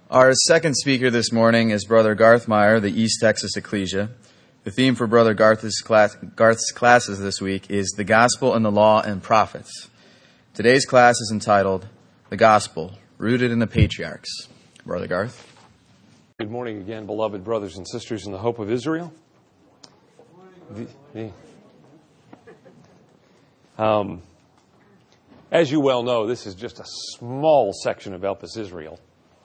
Our second speaker this morning is Brother Garth Meyer, the East Texas Ecclesia. The theme for Brother Garth's classes this week is The Gospel and the Law and Prophets. Today's class is entitled The Gospel, Rooted in the Patriarchs. Brother Garth. Good morning again, beloved brothers and sisters in the hope of Israel. As you well know, this is just a small section of Elpis Israel.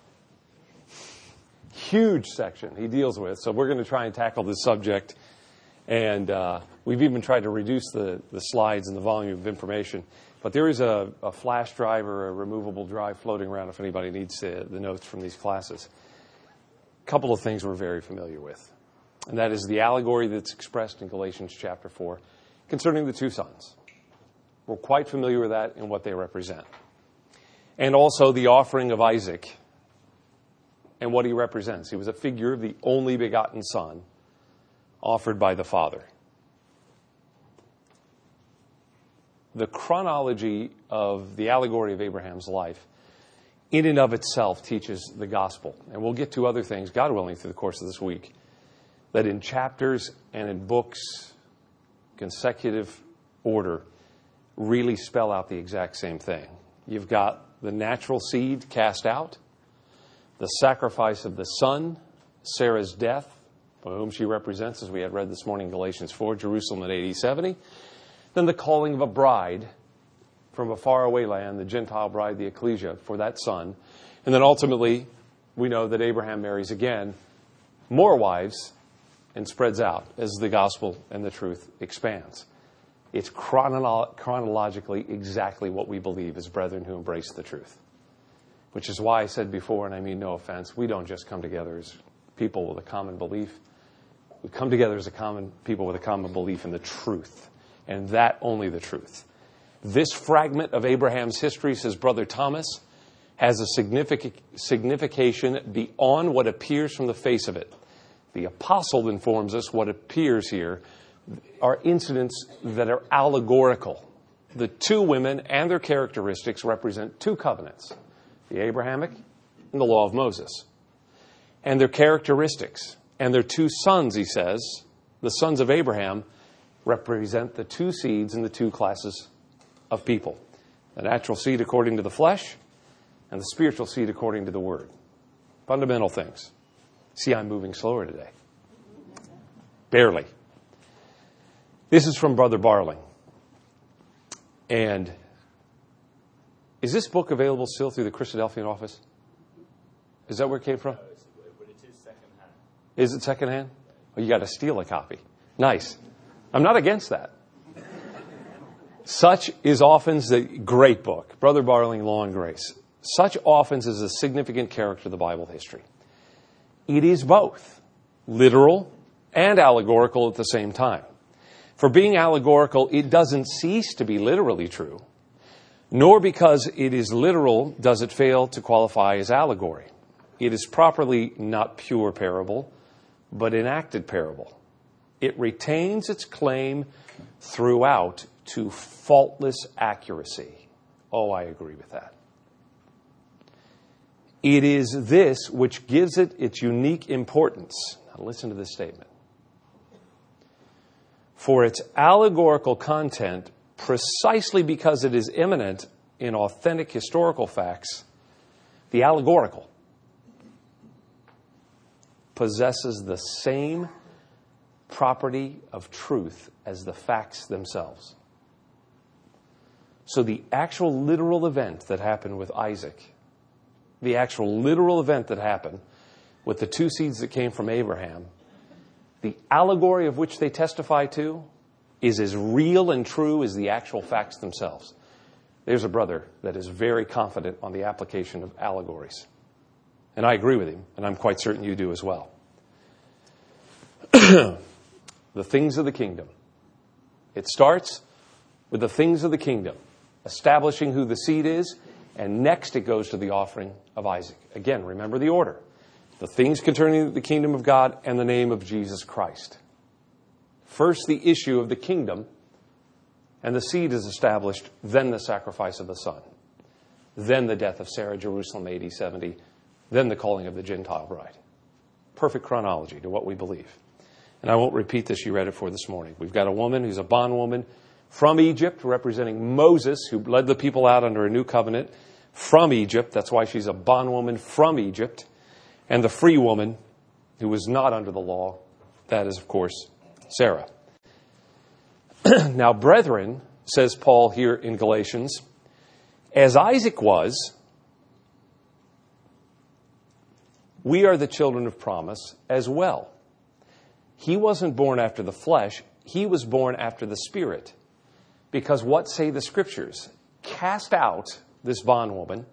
Huge section he deals with. So we're going to try and tackle this subject. And we've even tried to reduce the slides and the volume of information. But there is a flash drive or a removable drive floating around if anybody needs the notes from these classes. A couple of things we're very familiar with. And that is the allegory that's expressed in Galatians chapter 4 concerning the two sons. We're quite familiar with that and what they represent. And also the offering of Isaac and what he represents. He was a figure of the only begotten son offered by the Father. The chronology of the allegory of Abraham's life in and of itself teaches the gospel. And we'll get to other things, God willing, through the course of this week, that in chapters and in books, consecutive order, really spell out the exact same thing. You've got the natural seed cast out, the sacrifice of the son, Sarah's death, by whom she represents, as we had read this morning in Galatians 4, Jerusalem in AD 70, then the calling of a bride from a faraway land, the Gentile bride, the ecclesia, for that son. And then ultimately, we know that Abraham marries again more wives and spreads out as the gospel and the truth expands. It's chronologically exactly what we believe as brethren who embrace the truth. Which is why I said before, and I mean no offense, we don't just come together as people with a common belief. We come together as people with a common belief in the truth. And that only the truth. This fragment of Abraham's history, says Brother Thomas, has a signification beyond what appears from the face of it. The apostle informs us what appears here are incidents that are allegorical. The two women and their characteristics represent two covenants, the Abrahamic and the law of Moses. And their characteristics and their two sons, he says, the sons of Abraham, represent the two seeds in the two classes of people. The natural seed according to the flesh and the spiritual seed according to the word. Fundamental things. See, I'm moving slower today. Barely. This is from Brother Barling. And is this book available still through the Christadelphian office? Is that where it came from? But it is secondhand. Is it secondhand? Oh, you got to steal a copy. Nice. I'm not against that. Such is Ophens, the great book. Brother Barling, Law and Grace. Such Ophens is a significant character of the Bible history. It is both literal and allegorical at the same time. For being allegorical, it doesn't cease to be literally true, nor because it is literal does it fail to qualify as allegory. It is properly not pure parable, but enacted parable. It retains its claim throughout to faultless accuracy. Oh, I agree with that. It is this which gives it its unique importance. Now listen to this statement. For its allegorical content, precisely because it is immanent in authentic historical facts, the allegorical possesses the same property of truth as the facts themselves. So the actual literal event that happened with Isaac, the actual literal event that happened with the two seeds that came from Abraham, the allegory of which they testify to is as real and true as the actual facts themselves. There's a brother that is very confident on the application of allegories. And I agree with him, and I'm quite certain you do as well. The things of the kingdom. It starts with the things of the kingdom, establishing who the seed is, and next it goes to the offering of Isaac. Again, remember the order. The things concerning the kingdom of God and the name of Jesus Christ. First, the issue of the kingdom, and the seed is established, then the sacrifice of the son. Then the death of Sarah, Jerusalem, AD 70, then the calling of the Gentile bride. Perfect chronology to what we believe. And I won't repeat this, you read it for this morning. We've got a woman who's a bondwoman from Egypt, representing Moses, who led the people out under a new covenant from Egypt. That's why she's a bondwoman from Egypt. And the free woman who was not under the law, that is, of course, Sarah. Now, brethren, says Paul here in Galatians, as Isaac was, we are the children of promise as well. He wasn't born after the flesh, he was born after the Spirit. Because what say the Scriptures? Cast out this bondwoman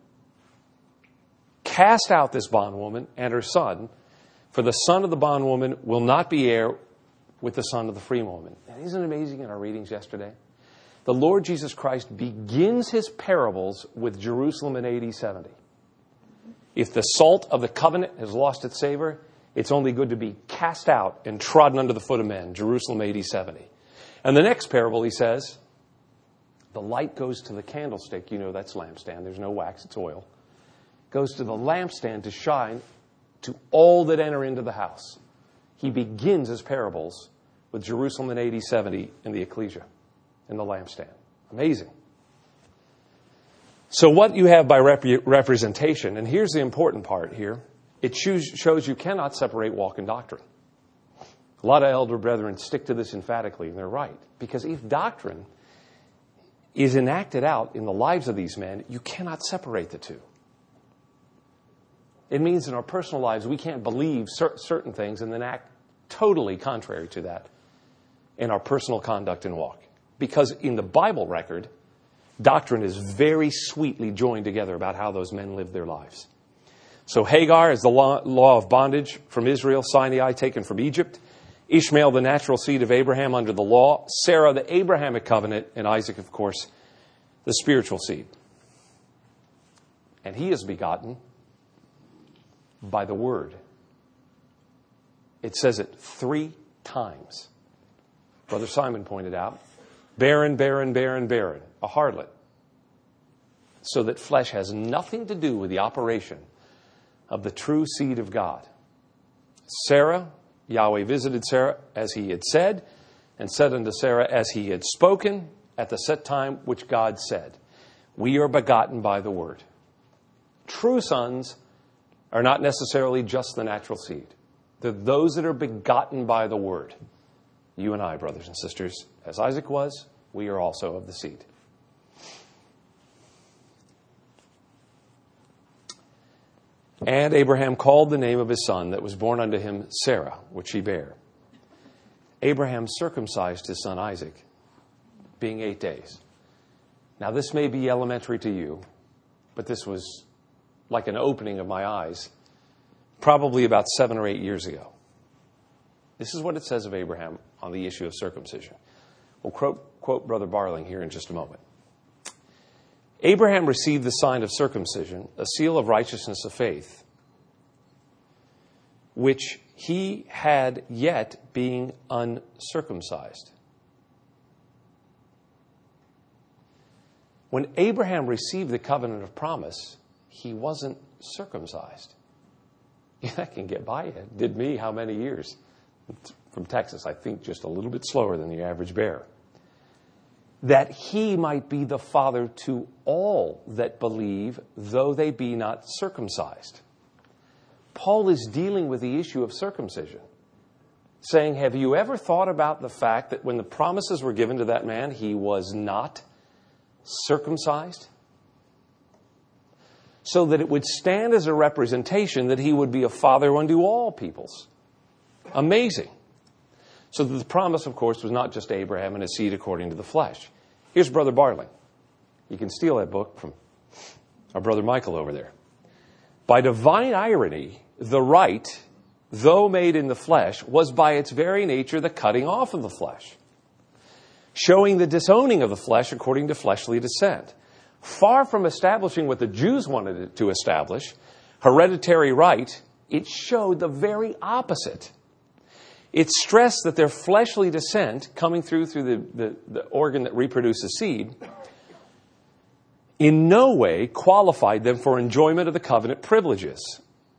and her son, for the son of the bondwoman will not be heir with the son of the free woman. And isn't it amazing in our readings yesterday? The Lord Jesus Christ begins his parables with Jerusalem in AD 70. If the salt of the covenant has lost its savor, it's only good to be cast out and trodden under the foot of men, Jerusalem AD 70. And the next parable, he says, the light goes to the candlestick. You know that's lampstand. There's no wax, it's oil. Goes to the lampstand to shine to all that enter into the house. He begins his parables with Jerusalem in AD 70 in the ecclesia, in the lampstand. Amazing. So what you have by representation, and here's the important part here, it shows you cannot separate walk and doctrine. A lot of elder brethren stick to this emphatically, and they're right. Because if doctrine is enacted out in the lives of these men, you cannot separate the two. It means in our personal lives we can't believe certain things and then act totally contrary to that in our personal conduct and walk. Because in the Bible record, doctrine is very sweetly joined together about how those men lived their lives. So Hagar is the law of bondage from Israel, Sinai taken from Egypt, Ishmael the natural seed of Abraham under the law, Sarah the Abrahamic covenant, and Isaac, of course, the spiritual seed. And he is begotten by the word. It says it 3 times. Brother Simon pointed out, barren, barren, barren, barren, a harlot. So that flesh has nothing to do with the operation of the true seed of God. Sarah, Yahweh visited Sarah as he had said, and said unto Sarah as he had spoken at the set time which God said. We are begotten by the word. True sons are not necessarily just the natural seed. They're those that are begotten by the word. You and I, brothers and sisters, as Isaac was, we are also of the seed. And Abraham called the name of his son that was born unto him Sarah, which he bare. Abraham circumcised his son Isaac, being 8 days. Now this may be elementary to you, but this was like an opening of my eyes, probably about 7 or 8 years ago. This is what it says of Abraham on the issue of circumcision. We'll quote Brother Barling here in just a moment. Abraham received the sign of circumcision, a seal of righteousness of faith, which he had yet being uncircumcised. When Abraham received the covenant of promise, he wasn't circumcised. Yeah, that can get by you. It did me how many years? From Texas, I think just a little bit slower than the average bear. That he might be the father to all that believe, though they be not circumcised. Paul is dealing with the issue of circumcision, saying, have you ever thought about the fact that when the promises were given to that man, he was not circumcised? So that it would stand as a representation that he would be a father unto all peoples. Amazing. So the promise, of course, was not just Abraham and his seed according to the flesh. Here's Brother Barling. You can steal that book from our Brother Michael over there. By divine irony, the rite, though made in the flesh, was by its very nature the cutting off of the flesh, showing the disowning of the flesh according to fleshly descent. Far from establishing what the Jews wanted it to establish, hereditary right, it showed the very opposite. It stressed that their fleshly descent, coming through the organ that reproduces seed, in no way qualified them for enjoyment of the covenant privileges.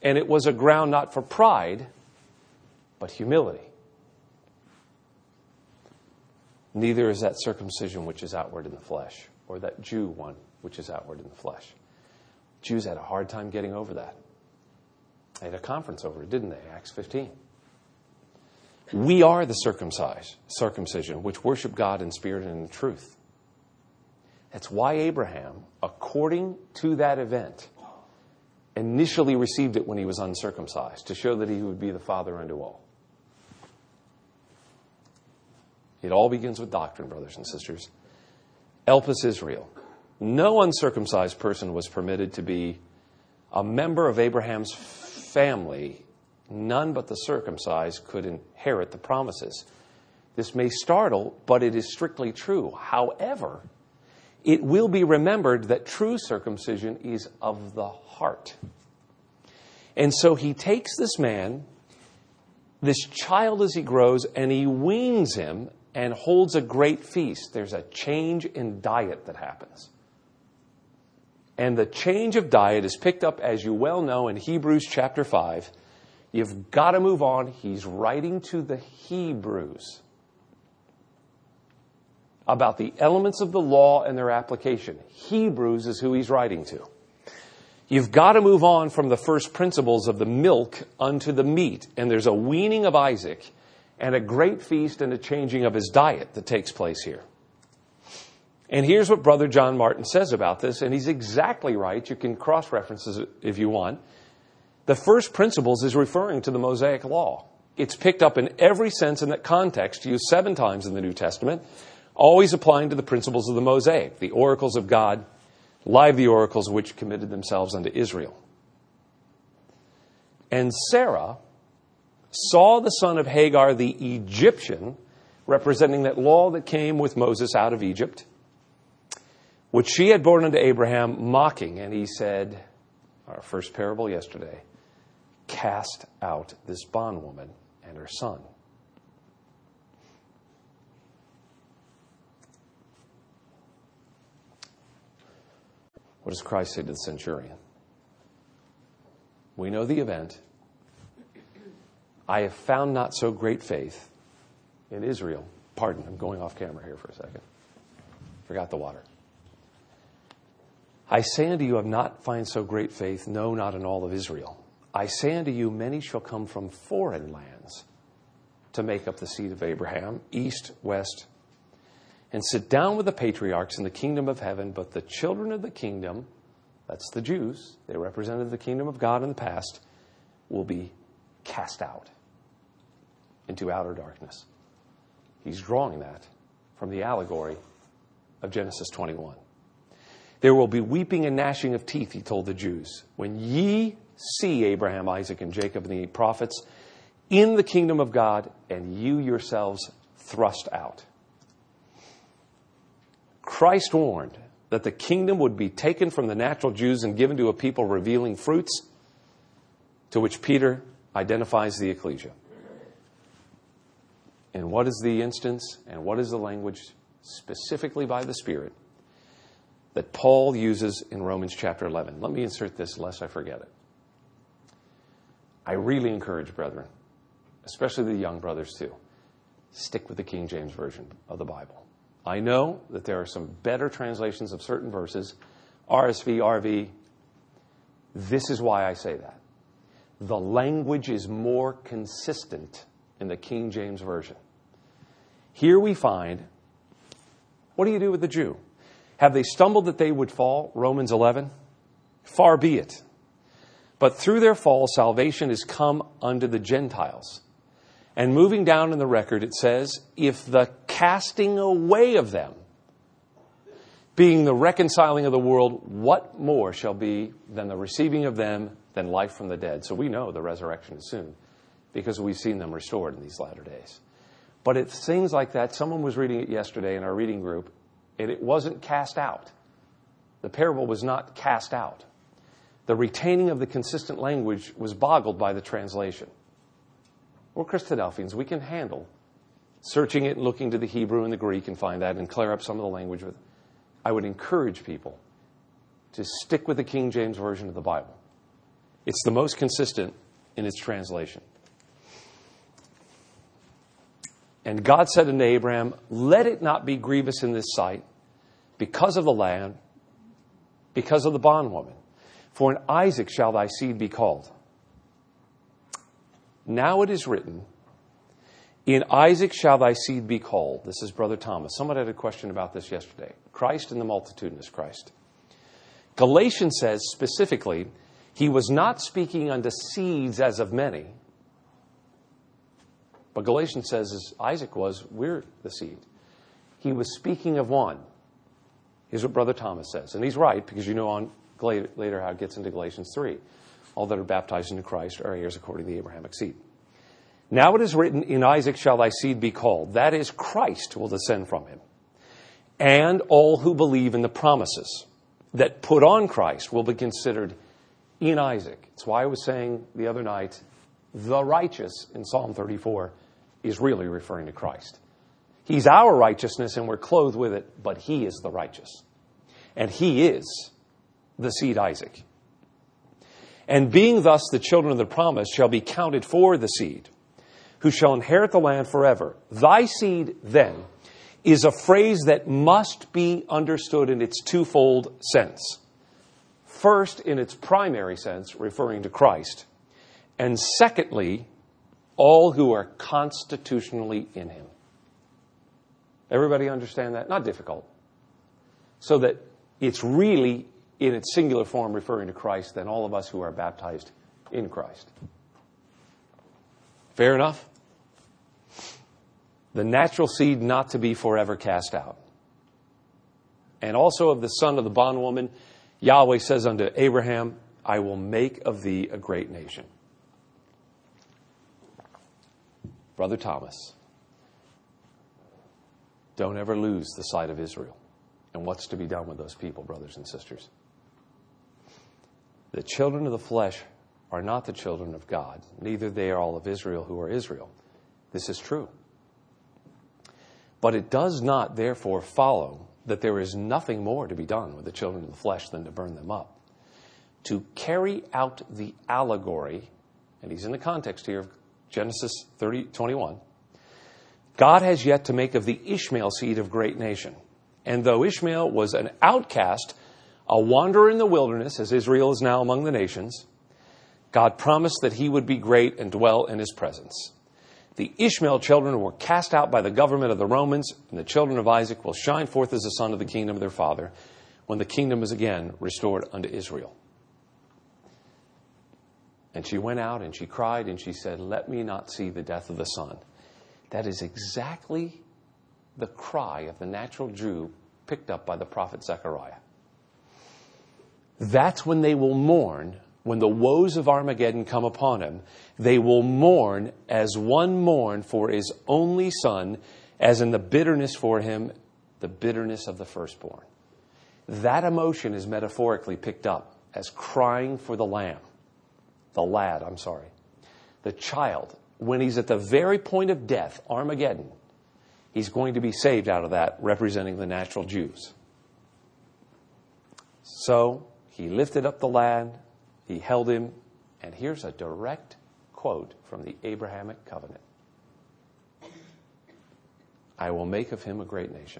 And it was a ground not for pride, but humility. Neither is that circumcision which is outward in the flesh, or that Jew one which is outward in the flesh. Jews had a hard time getting over that. They had a conference over it, didn't they? Acts 15. We are the circumcision, which worship God in spirit and in truth. That's why Abraham, according to that event, initially received it when he was uncircumcised, to show that he would be the father unto all. It all begins with doctrine, brothers and sisters. Elpis Israel. No uncircumcised person was permitted to be a member of Abraham's family. None but the circumcised could inherit the promises. This may startle, but it is strictly true. However, it will be remembered that true circumcision is of the heart. And so he takes this man, this child as he grows, and he weans him and holds a great feast. There's a change in diet that happens. And the change of diet is picked up, as you well know, in Hebrews chapter 5. You've got to move on. He's writing to the Hebrews about the elements of the law and their application. Hebrews is who he's writing to. You've got to move on from the first principles of the milk unto the meat. And there's a weaning of Isaac and a great feast and a changing of his diet that takes place here. And here's what Brother John Martin says about this, and he's exactly right. You can cross-reference it if you want. The first principles is referring to the Mosaic Law. It's picked up in every sense in that context, used 7 times in the New Testament, always applying to the principles of the Mosaic, the oracles of God, live the oracles which committed themselves unto Israel. And Sarah saw the son of Hagar, the Egyptian, representing that law that came with Moses out of Egypt, which she had borne unto Abraham, mocking. And he said, our first parable yesterday, cast out this bondwoman and her son. What does Christ say to the centurion? We know the event. I have found not so great faith in Israel. Pardon, I'm going off camera here for a second. Forgot the water. I say unto you, I have not found so great faith, no, not in all of Israel. I say unto you, many shall come from foreign lands to make up the seed of Abraham, east, west, and sit down with the patriarchs in the kingdom of heaven. But the children of the kingdom, that's the Jews, they represented the kingdom of God in the past, will be cast out into outer darkness. He's drawing that from the allegory of Genesis 21. There will be weeping and gnashing of teeth, he told the Jews, when ye see Abraham, Isaac, and Jacob and the prophets in the kingdom of God, and you yourselves thrust out. Christ warned that the kingdom would be taken from the natural Jews and given to a people revealing fruits, to which Peter identifies the ecclesia. And what is the instance and what is the language specifically by the Spirit that Paul uses in Romans chapter 11? Let me insert this lest I forget it. I really encourage brethren, especially the young brothers too, stick with the King James Version of the Bible. I know that there are some better translations of certain verses, RSV, RV. This is why I say that. The language is more consistent in the King James Version. Here we find, what do you do with the Jew? Have they stumbled that they would fall? Romans 11. Far be it. But through their fall, salvation is come unto the Gentiles. And moving down in the record, it says, if the casting away of them, being the reconciling of the world, what more shall be than the receiving of them than life from the dead? So we know the resurrection is soon, because we've seen them restored in these latter days. But it's things like that. Someone was reading it yesterday in our reading group, and it wasn't cast out. The parable was not cast out. The retaining of the consistent language was boggled by the translation. We're Christadelphians. We can handle searching it and looking to the Hebrew and the Greek and find that and clear up some of the language. I would encourage people to stick with the King James Version of the Bible. It's the most consistent in its translation. And God said unto Abraham, let it not be grievous in this sight, because of the land, because of the bondwoman. For in Isaac shall thy seed be called. Now it is written, in Isaac shall thy seed be called. This is Brother Thomas. Someone had a question about this yesterday. Christ and the multitudinous Christ. Galatians says specifically, he was not speaking unto seeds as of many. But Galatians says, as Isaac was, we're the seed. He was speaking of one. Here's what Brother Thomas says. And he's right, because you know on later how it gets into Galatians 3. All that are baptized into Christ are heirs according to the Abrahamic seed. Now it is written, in Isaac shall thy seed be called. That is, Christ will descend from him. And all who believe in the promises that put on Christ will be considered in Isaac. It's why I was saying the other night, the righteous in Psalm 34 is really referring to Christ. He's our righteousness and we're clothed with it, but he is the righteous. And he is the seed Isaac. And being thus the children of the promise shall be counted for the seed, who shall inherit the land forever. Thy seed, then, is a phrase that must be understood in its twofold sense. First, in its primary sense, referring to Christ. And secondly, all who are constitutionally in him. Everybody understand that? Not difficult. So that it's really, in its singular form, referring to Christ, than all of us who are baptized in Christ. Fair enough? The natural seed not to be forever cast out. And also of the son of the bondwoman, Yahweh says unto Abraham, I will make of thee a great nation. Brother Thomas, don't ever lose the sight of Israel and what's to be done with those people, brothers and sisters. The children of the flesh are not the children of God, neither they are all of Israel who are Israel. This is true. But it does not, therefore, follow that there is nothing more to be done with the children of the flesh than to burn them up. To carry out the allegory, and he's in the context here of Genesis 30:21, God has yet to make of the Ishmael seed a great nation. And though Ishmael was an outcast, a wanderer in the wilderness, as Israel is now among the nations, God promised that he would be great and dwell in his presence. The Ishmael children were cast out by the government of the Romans, and the children of Isaac will shine forth as the son of the kingdom of their father, when the kingdom is again restored unto Israel. And she went out and she cried and she said, let me not see the death of the son. That is exactly the cry of the natural Jew picked up by the prophet Zechariah. That's when they will mourn, when the woes of Armageddon come upon him. They will mourn as one mourned for his only son, as in the bitterness for him, the bitterness of the firstborn. That emotion is metaphorically picked up as crying for the lad, the child. When he's at the very point of death, Armageddon, he's going to be saved out of that, representing the natural Jews. So he lifted up the lad, he held him, and here's a direct quote from the Abrahamic covenant. I will make of him a great nation,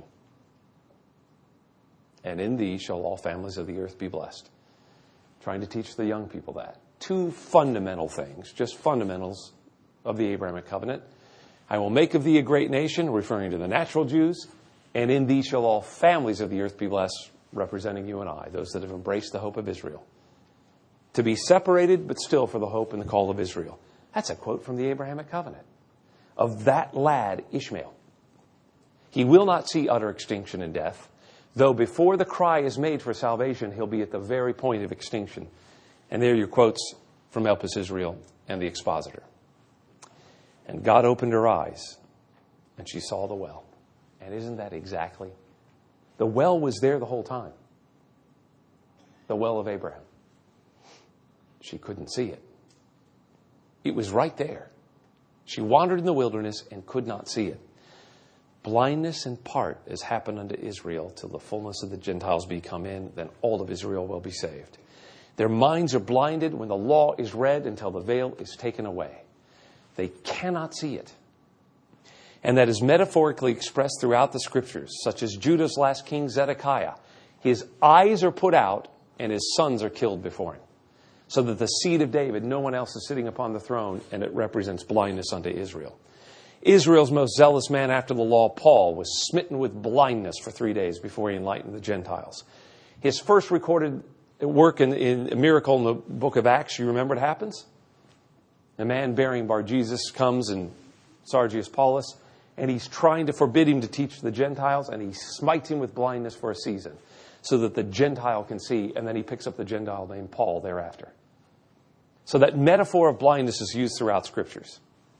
and in thee shall all families of the earth be blessed. Trying to teach the young people that. Two fundamental things, just fundamentals of the Abrahamic covenant. I will make of thee a great nation, referring to the natural Jews, and in thee shall all families of the earth be blessed, representing you and I, those that have embraced the hope of Israel. To be separated, but still for the hope and the call of Israel. That's a quote from the Abrahamic covenant of that lad, Ishmael. He will not see utter extinction and death, though before the cry is made for salvation, he'll be at the very point of extinction. And there are your quotes from Elpis Israel and the expositor. And God opened her eyes, and she saw the well. And isn't that exactly? The well was there the whole time. The well of Abraham. She couldn't see it. It was right there. She wandered in the wilderness and could not see it. Blindness in part has happened unto Israel till the fullness of the Gentiles be come in, then all of Israel will be saved. Their minds are blinded when the law is read until the veil is taken away. They cannot see it. And that is metaphorically expressed throughout the Scriptures, such as Judah's last king, Zedekiah. His eyes are put out and his sons are killed before him. So that the seed of David, no one else is sitting upon the throne, and it represents blindness unto Israel. Israel's most zealous man after the law, Paul, was smitten with blindness for 3 days before he enlightened the Gentiles. His first recorded work in a miracle in the book of Acts, you remember what happens? A man bearing Bar-Jesus comes and Sergius Paulus, and he's trying to forbid him to teach the Gentiles, and he smites him with blindness for a season so that the Gentile can see, and then he picks up the Gentile named Paul thereafter. So that metaphor of blindness is used throughout Scriptures.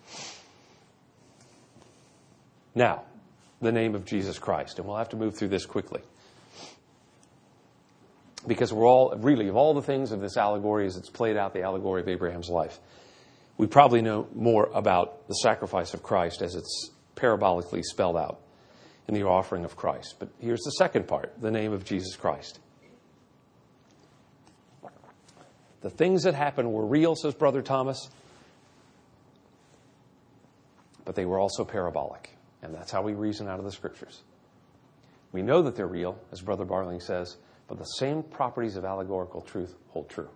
Now, the name of Jesus Christ, and we'll have to move through this quickly. Because we're all, really, of all the things of this allegory as it's played out, the allegory of Abraham's life, we probably know more about the sacrifice of Christ as it's parabolically spelled out in the offering of Christ. But here's the second part, the name of Jesus Christ. The things that happened were real, says Brother Thomas, but they were also parabolic. And that's how we reason out of the Scriptures. We know that they're real, as Brother Barling says, but the same properties of allegorical truth hold true.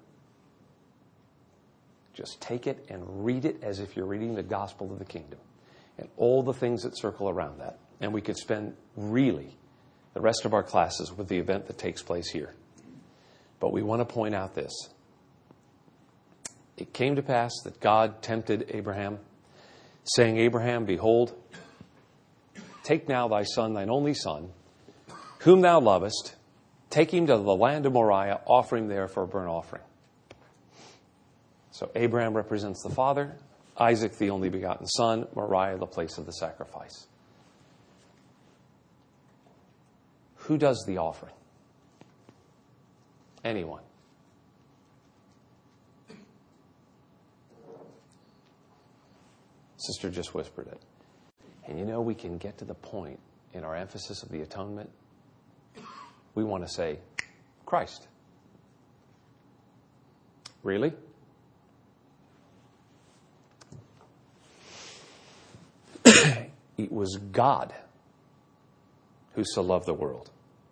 Just take it and read it as if you're reading the gospel of the kingdom and all the things that circle around that. And we could spend really the rest of our classes with the event that takes place here. But we want to point out this. It came to pass that God tempted Abraham, saying, Abraham, behold, take now thy son, thine only son, whom thou lovest, take him to the land of Moriah, offer him there for a burnt offering. So Abraham represents the father, Isaac the only begotten son, Moriah the place of the sacrifice. Who does the offering? Anyone. Sister just whispered it. And you know, we can get to the point in our emphasis of the atonement. We want to say, Christ. Really? It was God who so loved the world.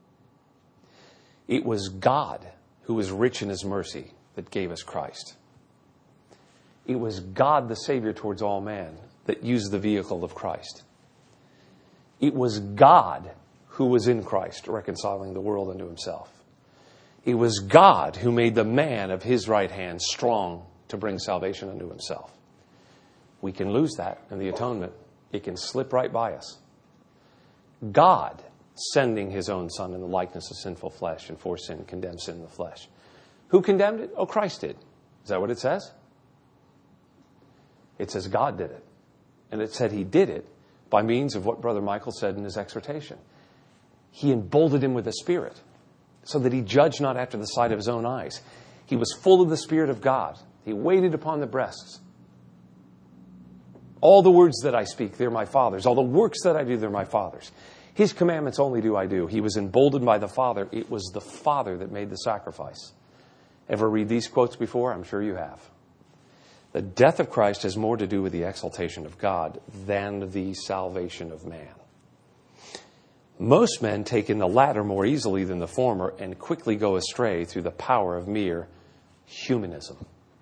It was God who was rich in his mercy that gave us Christ. It was God, the Savior towards all man, that used the vehicle of Christ. It was God who was in Christ, reconciling the world unto himself. It was God who made the man of his right hand strong to bring salvation unto himself. We can lose that in the atonement. It can slip right by us. God sending his own Son in the likeness of sinful flesh, and for sin condemned sin in the flesh. Who condemned it? Oh, Christ did. Is that what it says? It says God did it. And it said he did it by means of what Brother Michael said in his exhortation. He emboldened him with the Spirit so that he judged not after the sight of his own eyes. He was full of the Spirit of God. He waited upon the breasts. All the words that I speak, they're my Father's. All the works that I do, they're my Father's. His commandments only do I do. He was emboldened by the Father. It was the Father that made the sacrifice. Ever read these quotes before? I'm sure you have. The death of Christ has more to do with the exaltation of God than the salvation of man. Most men take in the latter more easily than the former and quickly go astray through the power of mere humanism.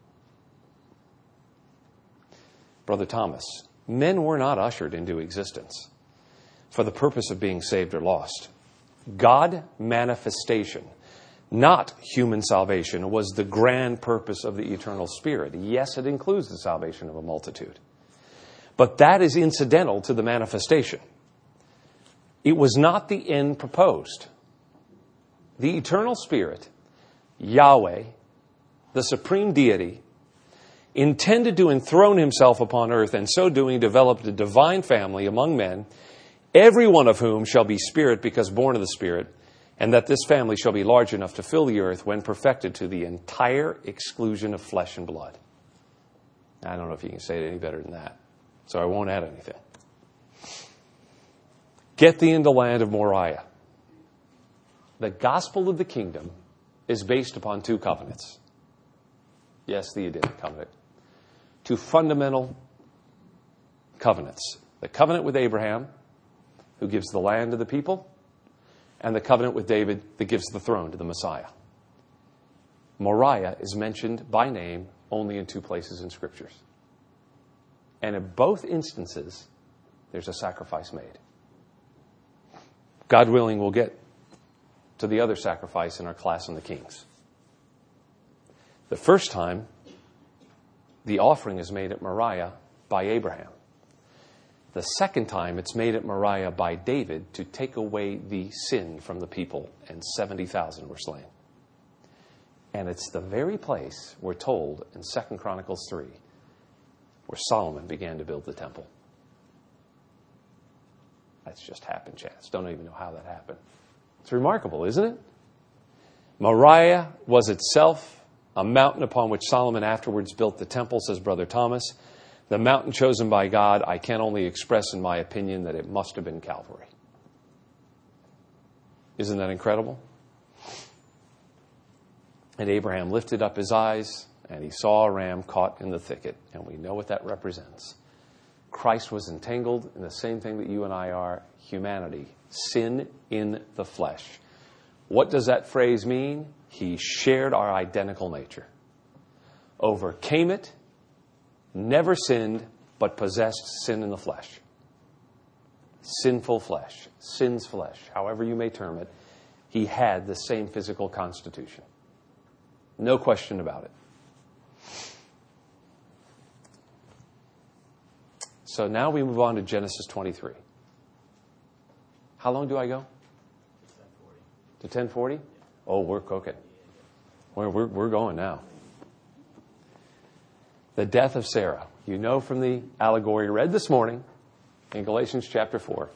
Brother Thomas, men were not ushered into existence for the purpose of being saved or lost. God manifestation, not human salvation, was the grand purpose of the eternal Spirit. Yes, it includes the salvation of a multitude. But that is incidental to the manifestation. It was not the end proposed. The eternal Spirit, Yahweh, the supreme deity, intended to enthrone himself upon earth, and so doing developed a divine family among men, every one of whom shall be spirit because born of the Spirit, and that this family shall be large enough to fill the earth when perfected to the entire exclusion of flesh and blood. I don't know if you can say it any better than that, so I won't add anything. Get thee in the land of Moriah. The gospel of the kingdom is based upon two covenants. Yes, the Edenic covenant. Two fundamental covenants. The covenant with Abraham, who gives the land to the people, and the covenant with David that gives the throne to the Messiah. Moriah is mentioned by name only in 2 places in Scriptures. And in both instances, there's a sacrifice made. God willing, we'll get to the other sacrifice in our class on the Kings. The first time, the offering is made at Moriah by Abraham. The second time, it's made at Moriah by David to take away the sin from the people, and 70,000 were slain. And it's the very place, we're told in 2 Chronicles 3, where Solomon began to build the temple. That's just happen chance. Don't even know how that happened. It's remarkable, isn't it? Moriah was itself a mountain upon which Solomon afterwards built the temple, says Brother Thomas. The mountain chosen by God, I can only express in my opinion that it must have been Calvary. Isn't that incredible? And Abraham lifted up his eyes, and he saw a ram caught in the thicket. And we know what that represents. Christ was entangled in the same thing that you and I are, humanity, sin in the flesh. What does that phrase mean? He shared our identical nature, overcame it, never sinned, but possessed sin in the flesh. Sinful flesh, sin's flesh, however you may term it. He had the same physical constitution. No question about it. So now we move on to Genesis 23. How long do I go? To 10:40? Oh, we're cooking. We're going now. The death of Sarah. You know from the allegory read this morning in Galatians chapter 4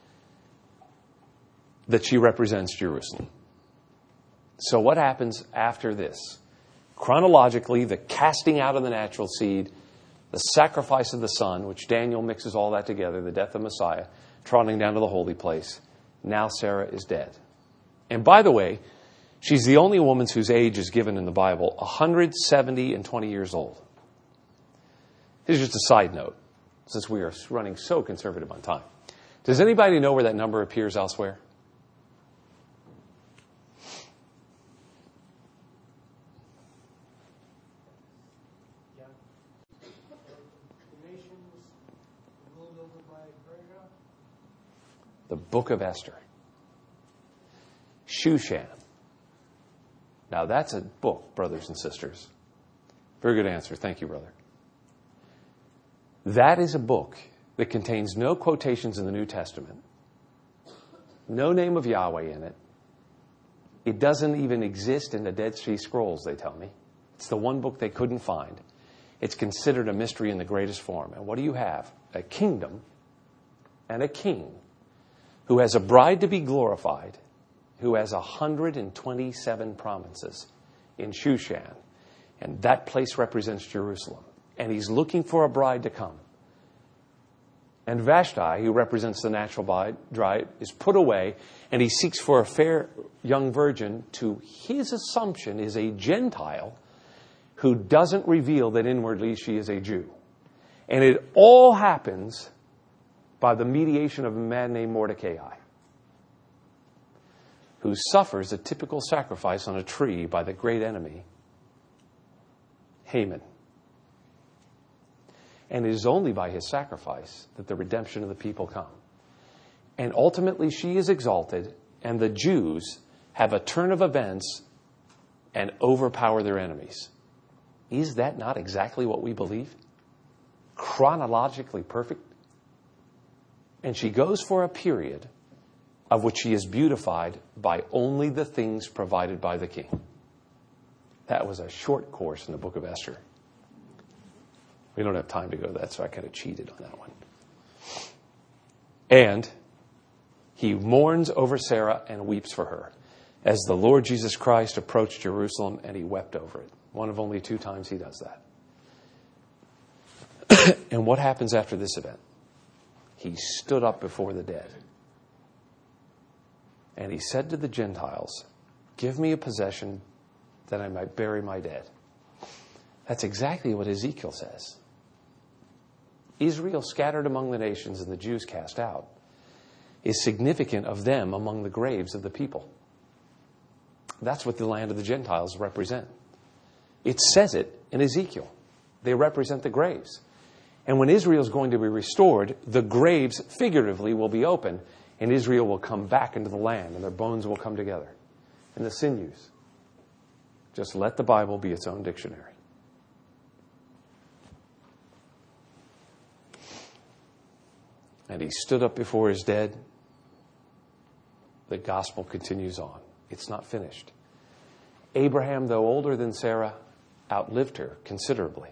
that she represents Jerusalem. So what happens after this? Chronologically, the casting out of the natural seed, the sacrifice of the Son, which Daniel mixes all that together, the death of Messiah, trotting down to the holy place. Now Sarah is dead. And by the way, she's the only woman whose age is given in the Bible, 170 and 20 years old. Here's just a side note, since we are running so conservative on time. Does anybody know where that number appears elsewhere? The book of Esther. Shushan. Now that's a book, brothers and sisters. Very good answer. Thank you, brother. That is a book that contains no quotations in the New Testament. No name of Yahweh in it. It doesn't even exist in the Dead Sea Scrolls, they tell me. It's the one book they couldn't find. It's considered a mystery in the greatest form. And what do you have? A kingdom and a king who has a bride to be glorified, who has 127 provinces in Shushan. And that place represents Jerusalem. And he's looking for a bride to come. And Vashti, who represents the natural bride, is put away, and he seeks for a fair young virgin to, his assumption, is a Gentile who doesn't reveal that inwardly she is a Jew. And it all happens by the mediation of a man named Mordecai, who suffers a typical sacrifice on a tree by the great enemy, Haman. And it is only by his sacrifice that the redemption of the people come. And ultimately she is exalted, and the Jews have a turn of events and overpower their enemies. Is that not exactly what we believe? Chronologically perfect? And she goes for a period of which she is beautified by only the things provided by the king. That was a short course in the book of Esther. We don't have time to go to that, so I kind of cheated on that one. And he mourns over Sarah and weeps for her as the Lord Jesus Christ approached Jerusalem, and he wept over it. One of only 2 times he does that. And what happens after this event? He stood up before the dead. And he said to the Gentiles, "Give me a possession that I might bury my dead." That's exactly what Ezekiel says. Israel scattered among the nations and the Jews cast out is significant of them among the graves of the people. That's what the land of the Gentiles represent. It says it in Ezekiel. They represent the graves. And when Israel is going to be restored, the graves figuratively will be open, and Israel will come back into the land, and their bones will come together. And the sinews. Just let the Bible be its own dictionary. And he stood up before his dead. The gospel continues on. It's not finished. Abraham, though older than Sarah, outlived her considerably.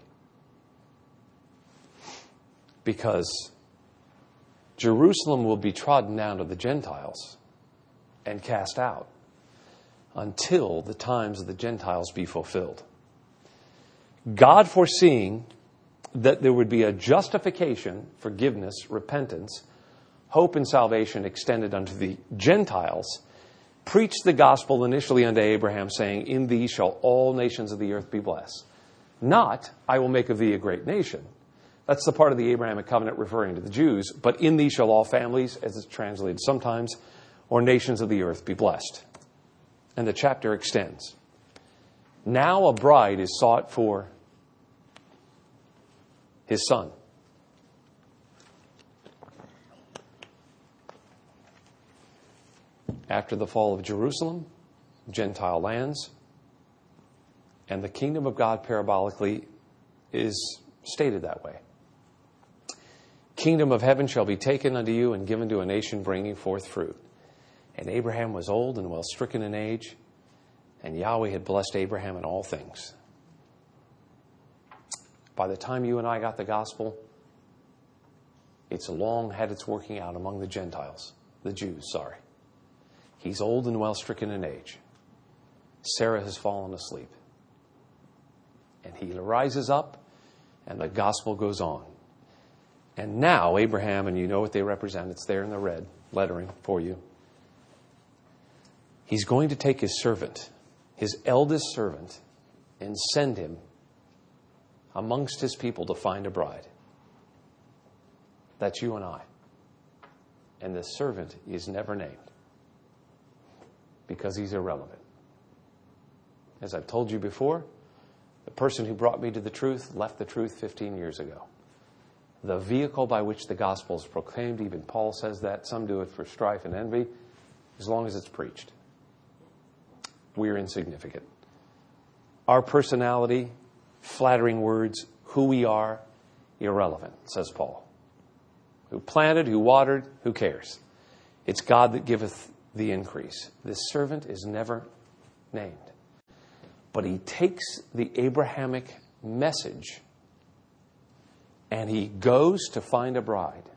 Because Jerusalem will be trodden down to the Gentiles and cast out until the times of the Gentiles be fulfilled. God foreseeing that there would be a justification, forgiveness, repentance, hope and salvation extended unto the Gentiles, preached the gospel initially unto Abraham, saying, in thee shall all nations of the earth be blessed. Not, I will make of thee a great nation. That's the part of the Abrahamic covenant referring to the Jews. But in thee shall all families, as it's translated sometimes, or nations of the earth be blessed. And the chapter extends. Now a bride is sought for his son. After the fall of Jerusalem, Gentile lands, and the kingdom of God parabolically is stated that way. Kingdom of heaven shall be taken unto you and given to a nation bringing forth fruit. And Abraham was old and well stricken in age, and Yahweh had blessed Abraham in all things. By the time you and I got the gospel, it's long had its working out among the Gentiles, the Jews, sorry. He's old and well stricken in age. Sarah has fallen asleep. And he rises up, and the gospel goes on. And now Abraham, and you know what they represent, it's there in the red lettering for you. He's going to take his servant, his eldest servant, and send him amongst his people to find a bride. That's you and I. And the servant is never named because he's irrelevant. As I've told you before, the person who brought me to the truth left the truth 15 years ago. The vehicle by which the gospel is proclaimed, even Paul says that, some do it for strife and envy, as long as it's preached. We're insignificant. Our personality, flattering words, who we are, irrelevant, says Paul. Who planted, who watered, who cares? It's God that giveth the increase. This servant is never named. But he takes the Abrahamic message and he goes to find a bride.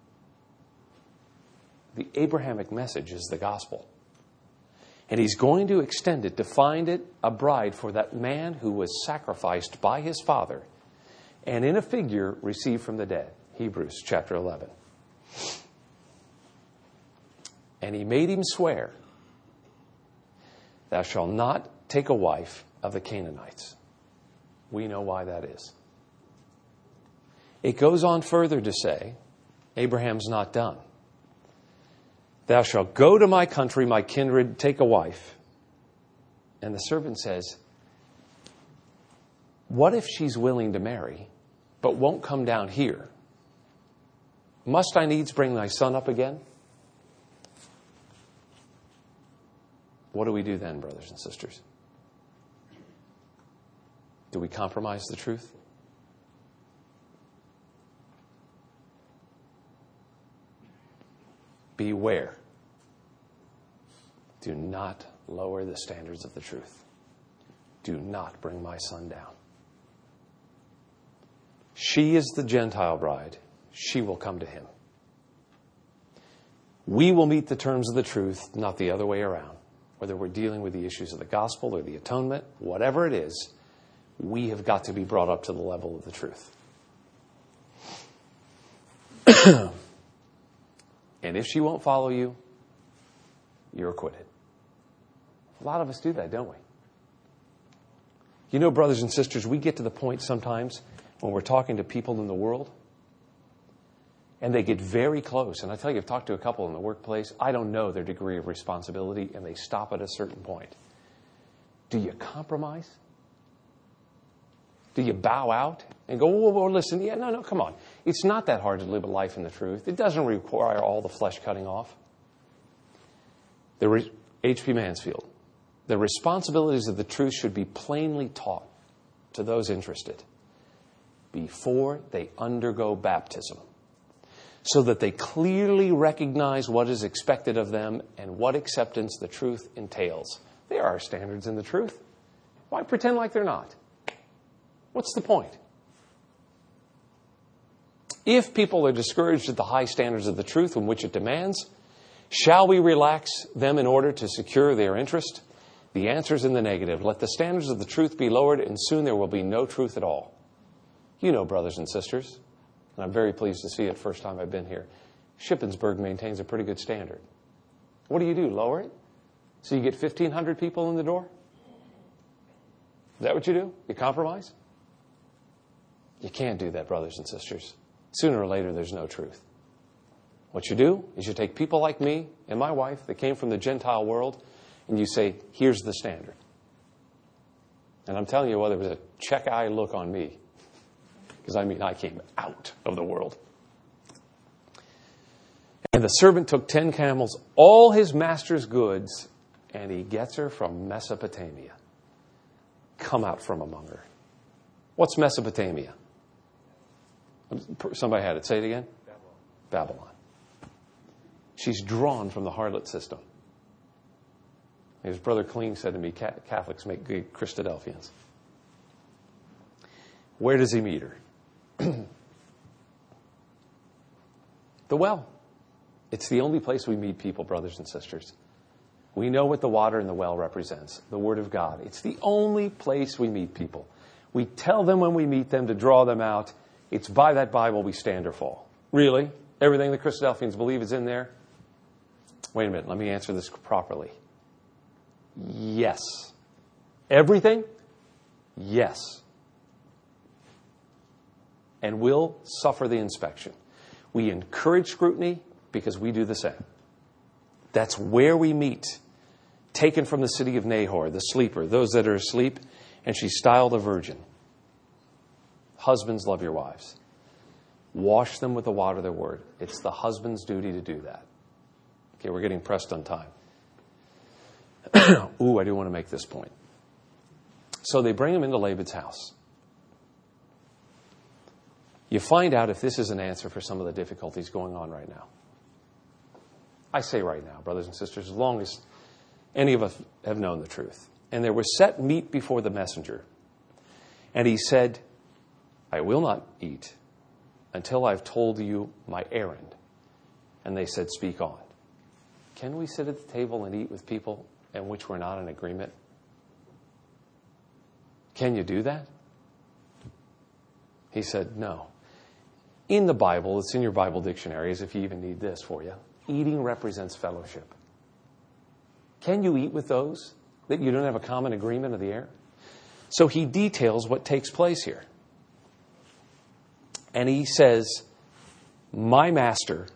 The Abrahamic message is the gospel. And he's going to extend it to find it a bride for that man who was sacrificed by his father and in a figure received from the dead. Hebrews chapter 11. And he made him swear, thou shalt not take a wife of the Canaanites. We know why that is. It goes on further to say, Abraham's not done. Thou shalt go to my country, my kindred, take a wife. And the servant says, what if she's willing to marry, but won't come down here? Must I needs bring thy son up again? What do we do then, brothers and sisters? Do we compromise the truth? Beware. Do not lower the standards of the truth. Do not bring my son down. She is the Gentile bride. She will come to him. We will meet the terms of the truth, not the other way around. Whether we're dealing with the issues of the gospel or the atonement, whatever it is, we have got to be brought up to the level of the truth. And if she won't follow you, you're acquitted. A lot of us do that, don't we? You know, brothers and sisters, we get to the point sometimes when we're talking to people in the world, and they get very close. And I tell you, I've talked to a couple in the workplace. I don't know their degree of responsibility, and they stop at a certain point. Do you compromise? Do you bow out and go, whoa, listen, no, come on. It's not that hard to live a life in the truth. It doesn't require all the flesh cutting off. H.P. Mansfield, the responsibilities of the truth should be plainly taught to those interested before they undergo baptism, so that they clearly recognize what is expected of them and what acceptance the truth entails. There are standards in the truth. Why pretend like they're not? What's the point? If people are discouraged at the high standards of the truth in which it demands, shall we relax them in order to secure their interest? The answer is in the negative. Let the standards of the truth be lowered, and soon there will be no truth at all. You know, brothers and sisters, and I'm very pleased to see it first time I've been here, Shippensburg maintains a pretty good standard. What do? Lower it? So you get 1,500 people in the door? Is that what you do? You compromise? You can't do that, brothers and sisters. Sooner or later, there's no truth. What you do is you take people like me and my wife that came from the Gentile world, and you say, here's the standard. And I'm telling you, well, there was a check-eye look on me. Because, I came out of the world. And the servant took 10 camels, all his master's goods, and he gets her from Mesopotamia. Come out from among her. What's Mesopotamia? Somebody had it. Say it again. Babylon. She's drawn from the harlot system. As Brother Kling said to me, Catholics make good Christadelphians. Where does he meet her? The well. It's the only place we meet people, brothers and sisters. We know what the water in the well represents, the Word of God. It's the only place we meet people. We tell them when we meet them to draw them out. It's by that Bible we stand or fall. Really? Everything the Christadelphians believe is in there? Wait a minute, let me answer this properly. Yes. Everything? Yes. And we'll suffer the inspection. We encourage scrutiny because we do the same. That's where we meet. Taken from the city of Nahor, the sleeper, those that are asleep, and she's styled a virgin. Husbands, love your wives. Wash them with the water of their word. It's the husband's duty to do that. Okay, we're getting pressed on time. Ooh, I do want to make this point. So they bring him into Laban's house. You find out if this is an answer for some of the difficulties going on right now. I say right now, brothers and sisters, as long as any of us have known the truth. And there was set meat before the messenger. And he said, I will not eat until I've told you my errand. And they said, speak on. Can we sit at the table and eat with people in which we're not in agreement? Can you do that? He said, no. In the Bible, it's in your Bible dictionaries if you even need this for you. Eating represents fellowship. Can you eat with those that you don't have a common agreement of the air? So he details what takes place here. And he says, my master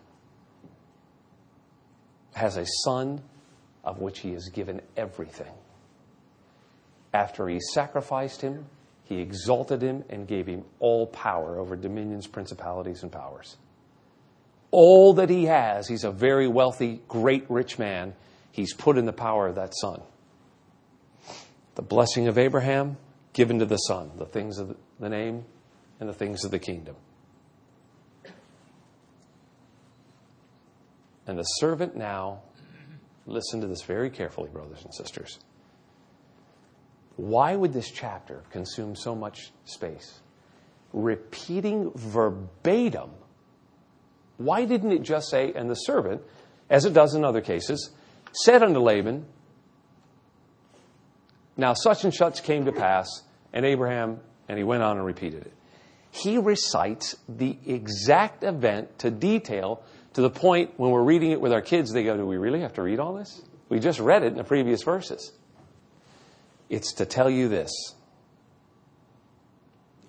has a son of which he has given everything. After he sacrificed him, he exalted him and gave him all power over dominions, principalities, and powers. All that he has, he's a very wealthy, great, rich man. He's put in the power of that son. The blessing of Abraham given to the son, the things of the name and the things of the kingdom. And the servant now, listen to this very carefully, brothers and sisters. Why would this chapter consume so much space? Repeating verbatim. Why didn't it just say, and the servant, as it does in other cases, said unto Laban, now such and such came to pass, and Abraham, and he went on and repeated it. He recites the exact event to detail, to the point when we're reading it with our kids, they go, do we really have to read all this? We just read it in the previous verses. It's to tell you this.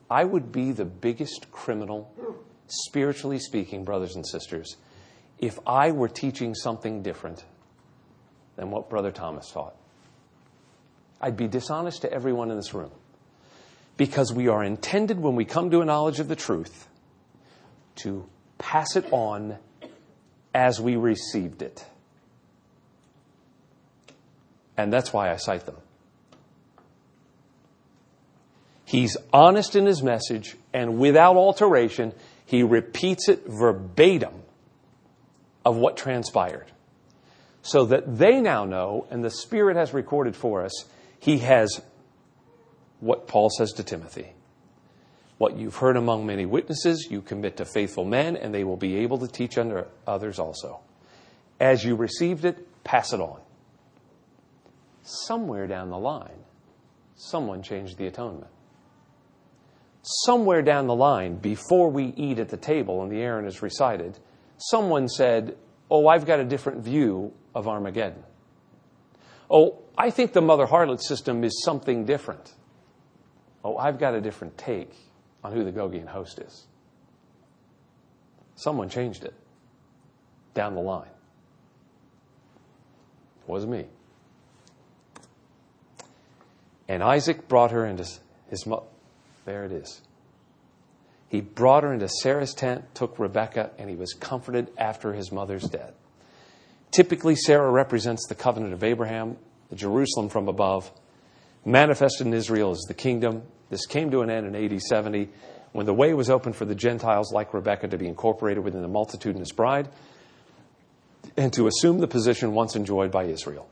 I would be the biggest criminal, spiritually speaking, brothers and sisters, if I were teaching something different than what Brother Thomas taught. I'd be dishonest to everyone in this room. Because we are intended, when we come to a knowledge of the truth, to pass it on as we received it. And that's why I cite them. He's honest in his message, and without alteration, he repeats it verbatim of what transpired. So that they now know, and the Spirit has recorded for us, he has what Paul says to Timothy. What you've heard among many witnesses, you commit to faithful men, and they will be able to teach unto others also. As you received it, pass it on. Somewhere down the line, someone changed the atonement. Somewhere down the line, before we eat at the table and the Aaron is recited, someone said, oh, I've got a different view of Armageddon. Oh, I think the Mother Harlot system is something different. Oh, I've got a different take on who the Gogian host is. Someone changed it down the line. It wasn't me. And Isaac brought her into his mother. There it is. He brought her into Sarah's tent, took Rebekah, and he was comforted after his mother's death. Typically, Sarah represents the covenant of Abraham, the Jerusalem from above, manifested in Israel as the kingdom. This came to an end in AD 70 when the way was open for the Gentiles like Rebekah to be incorporated within the multitudinous bride and to assume the position once enjoyed by Israel.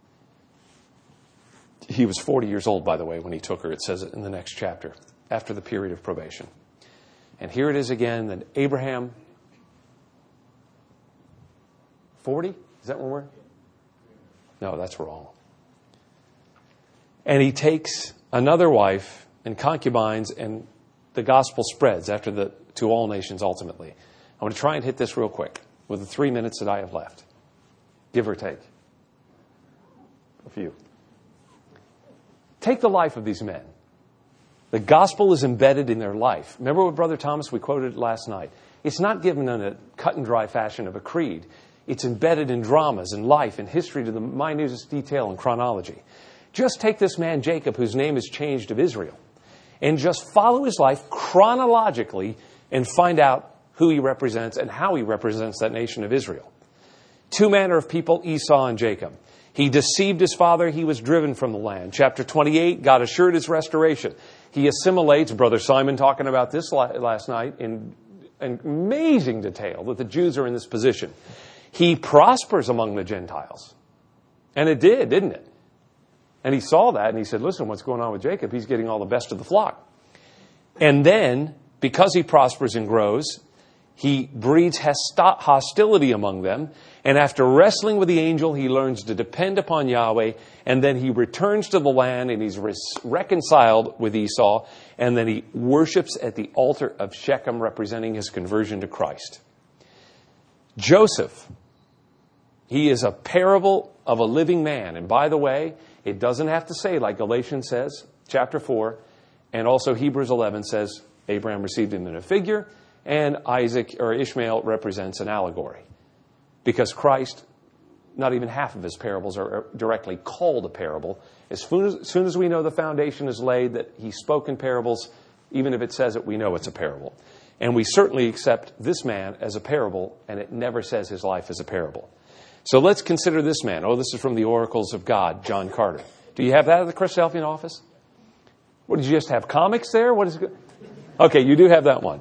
He was 40 years old, by the way, when he took her. It says it in the next chapter, after the period of probation. And here it is again, that Abraham, 40? Is that when we're? No, that's wrong. And he takes another wife and concubines, and the gospel spreads to all nations ultimately. I want to try and hit this real quick with the 3 minutes that I have left. Give or take. A few. Take the life of these men. The gospel is embedded in their life. Remember what Brother Thomas, we quoted last night. It's not given in a cut and dry fashion of a creed. It's embedded in dramas and life and history to the minutest detail and chronology. Just take this man Jacob, whose name is changed of Israel, and just follow his life chronologically and find out who he represents and how he represents that nation of Israel. Two manner of people, Esau and Jacob. He deceived his father. He was driven from the land. Chapter 28, God assured his restoration. He assimilates, Brother Simon talking about this last night in amazing detail, that the Jews are in this position. He prospers among the Gentiles. And it did, didn't it? And he saw that and he said, listen, what's going on with Jacob? He's getting all the best of the flock. And then, because he prospers and grows, he breeds hostility among them. And after wrestling with the angel, he learns to depend upon Yahweh. And then he returns to the land and he's reconciled with Esau. And then he worships at the altar of Shechem, representing his conversion to Christ. Joseph, he is a parable of a living man. And by the way, it doesn't have to say, like Galatians says, chapter 4, and also Hebrews 11 says, Abraham received him in a figure, and Isaac or Ishmael represents an allegory. Because Christ, not even half of his parables are directly called a parable. As soon as we know the foundation is laid, that he spoke in parables, even if it says it, we know it's a parable. And we certainly accept this man as a parable, and it never says his life is a parable. So let's consider this man. Oh, this is from the Oracles of God, John Carter. Do you have that at the Christadelphian office? What, did you just have comics there? What is it? Okay, you do have that one.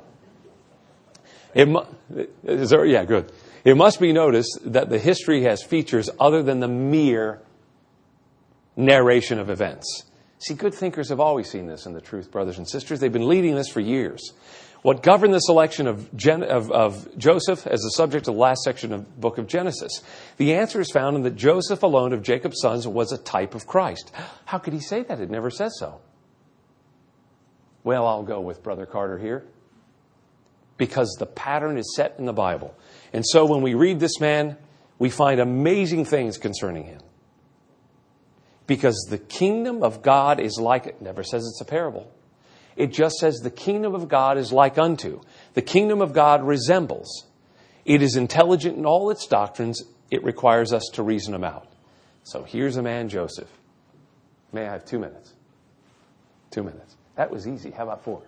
Yeah, good. It must be noticed that the history has features other than the mere narration of events. See, good thinkers have always seen this in the truth, brothers and sisters. They've been leading this for years. What governed the selection of Joseph as the subject of the last section of the book of Genesis? The answer is found in that Joseph alone of Jacob's sons was a type of Christ. How could he say that? It never says so. Well, I'll go with Brother Carter here. Because the pattern is set in the Bible. And so when we read this man, we find amazing things concerning him. Because the kingdom of God is like, it never says it's a parable. It just says the kingdom of God is like unto. The kingdom of God resembles. It is intelligent in all its doctrines. It requires us to reason them out. So here's a man, Joseph. May I have 2 minutes? 2 minutes. That was easy. How about 4?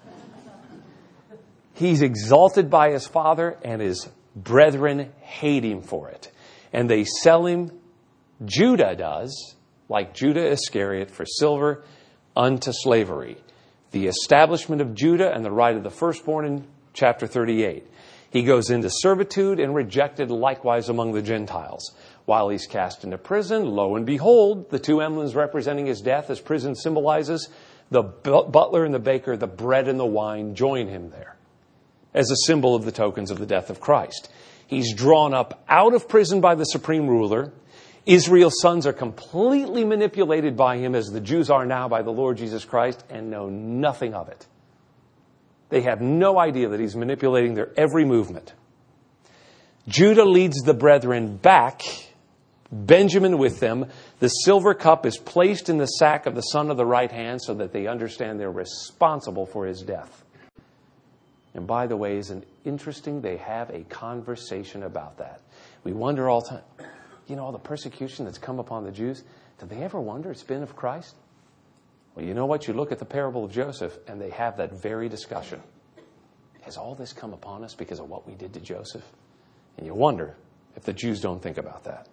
He's exalted by his father, and his brethren hate him for it. And they sell him, Judah does, like Judah Iscariot, for silver unto slavery. The establishment of Judah and the right of the firstborn in chapter 38. He goes into servitude and rejected likewise among the Gentiles. While he's cast into prison, lo and behold, the 2 emblems representing his death, as prison symbolizes, the butler and the baker, the bread and the wine, join him there as a symbol of the tokens of the death of Christ. He's drawn up out of prison by the supreme ruler. Israel's sons are completely manipulated by him, as the Jews are now by the Lord Jesus Christ, and know nothing of it. They have no idea that he's manipulating their every movement. Judah leads the brethren back, Benjamin with them. The silver cup is placed in the sack of the son of the right hand so that they understand they're responsible for his death. And by the way, isn't it interesting? They have a conversation about that. We wonder all the time, all the persecution that's come upon the Jews, did they ever wonder it's been of Christ? Well, you know what? You look at the parable of Joseph, and they have that very discussion. Has all this come upon us because of what we did to Joseph? And you wonder if the Jews don't think about that.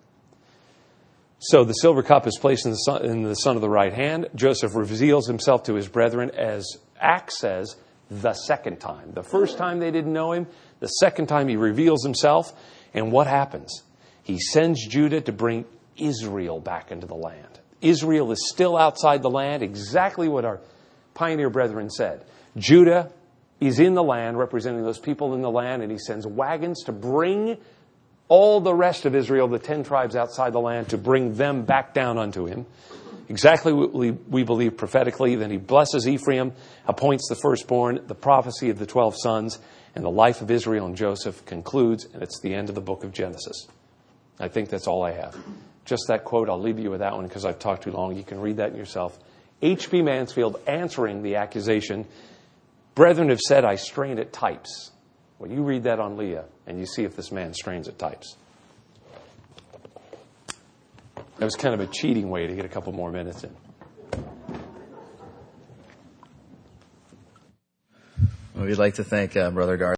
So the silver cup is placed in the son of the right hand. Joseph reveals himself to his brethren, as Acts says, the second time. The first time they didn't know him. The second time he reveals himself. And what happens? He sends Judah to bring Israel back into the land. Israel is still outside the land, exactly what our pioneer brethren said. Judah is in the land, representing those people in the land, and he sends wagons to bring all the rest of Israel, the 10 tribes outside the land, to bring them back down unto him. Exactly what we believe prophetically. Then he blesses Ephraim, appoints the firstborn, the prophecy of the 12 sons, and the life of Israel and Joseph concludes, and it's the end of the book of Genesis. I think that's all I have. Just that quote, I'll leave you with that one because I've talked too long. You can read that yourself. H.B. Mansfield answering the accusation, brethren have said I strain at types. Well, you read that on Leah, and you see if this man strains at types. That was kind of a cheating way to get a couple more minutes in. Well, we'd like to thank Brother Garth.